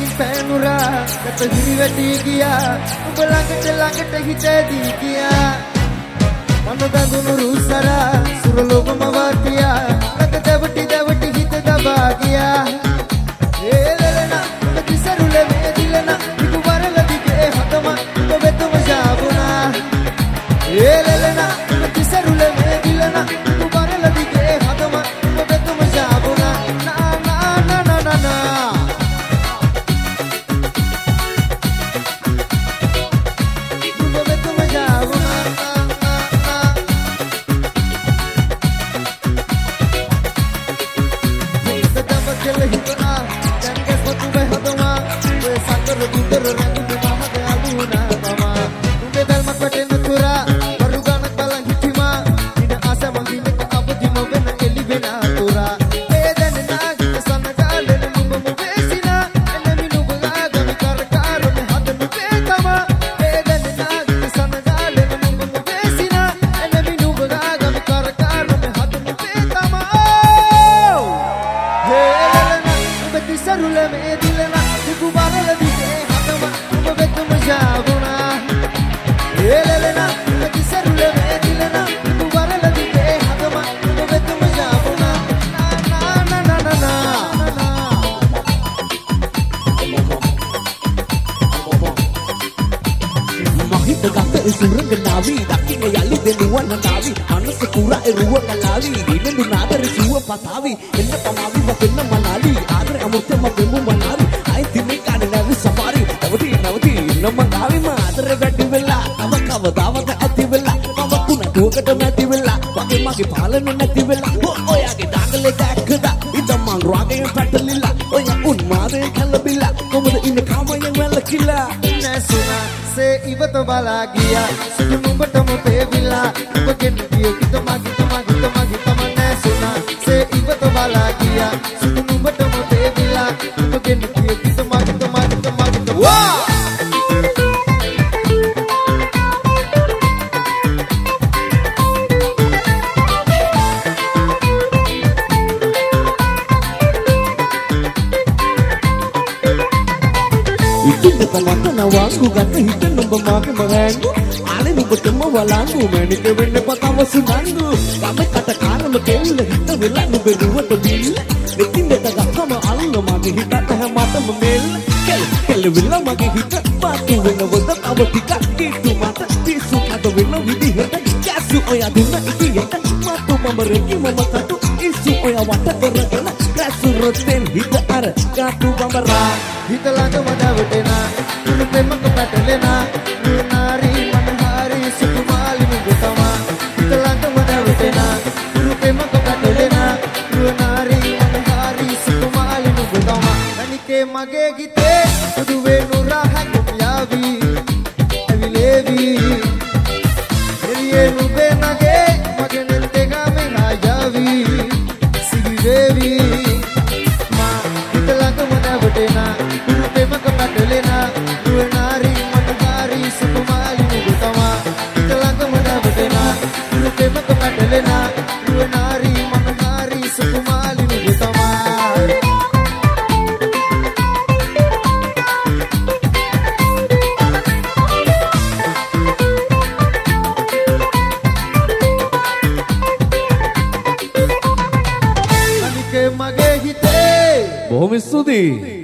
මගින් පෑනුරා ගත හිරි වැටි ගියා ඔබ ළඟට හිතේදී ගියා මන බඳුණු රුසරා සුරලෝකම වාතියා ළඟ දැවටි හිත දබා ගියා ඒලෙලනා ඔබ කිසරුල මේ දිලනා ඉදු වරල දිගේ හතම ඔබ වෙතම ජාබුණා ඒලෙලනා ඔබ කිසරුල මේ දිලනා ඉදු වරල දිගේ හතම ඔබ වෙතම ජාබුණා නා බොහොම ස්තුතියි